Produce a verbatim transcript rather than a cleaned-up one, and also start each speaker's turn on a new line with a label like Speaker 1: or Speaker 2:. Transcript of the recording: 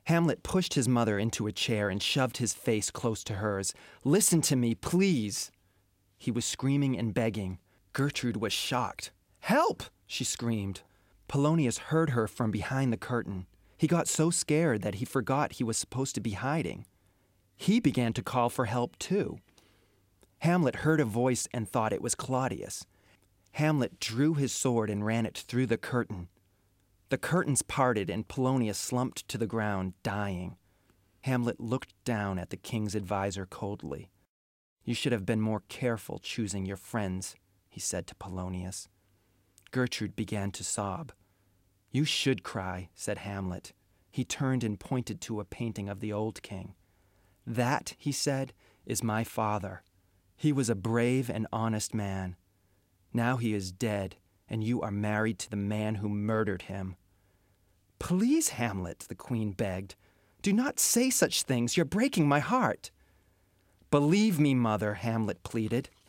Speaker 1: Hamlet pushed his mother into a chair and shoved his face close to hers. "Listen to me, please." He was screaming and begging. Gertrude was shocked. "Help!" she screamed. Polonius heard her from behind the curtain. He got so scared that he forgot he was supposed to be hiding. He began to call for help, too. Hamlet heard a voice and thought it was Claudius. Hamlet drew his sword and ran it through the curtain. The curtains parted and Polonius slumped to the ground, dying. Hamlet looked down at the king's advisor coldly. "You should have been more careful choosing your friends," he said to Polonius. Gertrude began to sob. "You should cry," said Hamlet. He turned and pointed to a painting of the old king. "That," he said, "is my father. He was a brave and honest man. Now he is dead, and you are married to the man who murdered him." "Please, Hamlet," the queen begged. "Do not say such things. You're breaking my heart." "Believe me, mother," Hamlet pleaded.